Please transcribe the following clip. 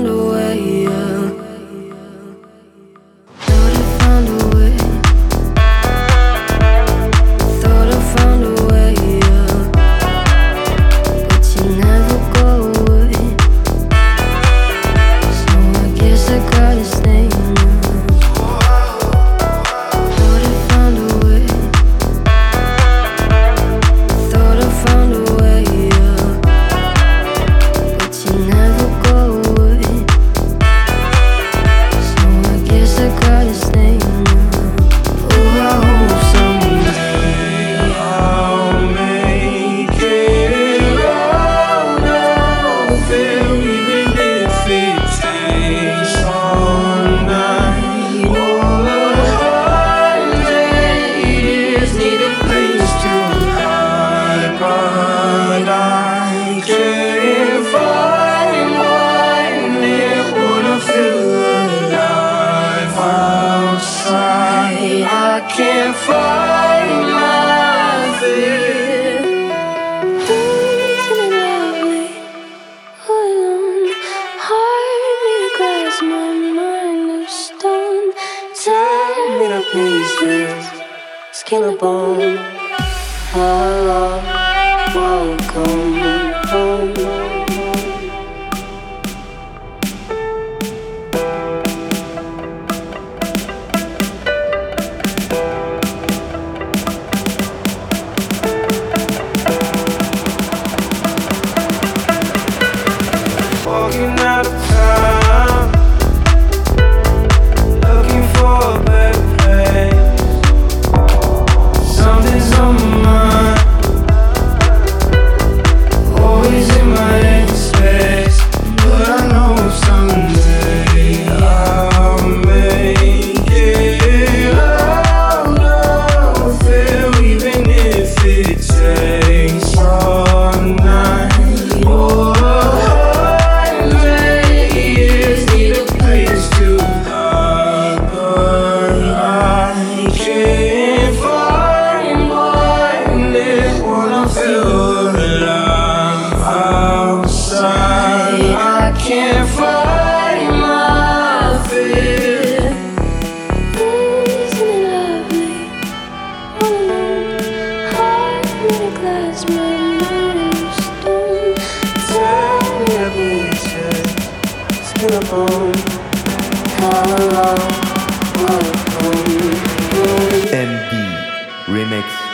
found a way, yeah. Thought I found a way. Thought I found a way, yeah. But you never go away. So I guess I gotta stay now. Thought I found a way. Thought I found a way, yeah. But you never go away. So I guess I gotta stay now. Oh, I hope someday I'll make it out of there, even if it takes all night or 100 years. Need a place to hide, but I can't find one that wanna feel alive outside. I can't find my fear. isn't it lovely? All alone, heart made of glass, my mind of stone. Tear me to pieces, skin and bone. Hello, welcome home. Walking out of town, looking for a better place. Something's on my mind, always in my head space. But I know someday I'll make it out of there, even if it takes all night. Oh, need a place to hide, but I can't find one that wanna feel alive outside. I can't find my fear. Isn't it lovely? All alone, heart made of glass, my mind of stone. Tear me to pieces, skin and bone. Hello, welcome home. MD Remix.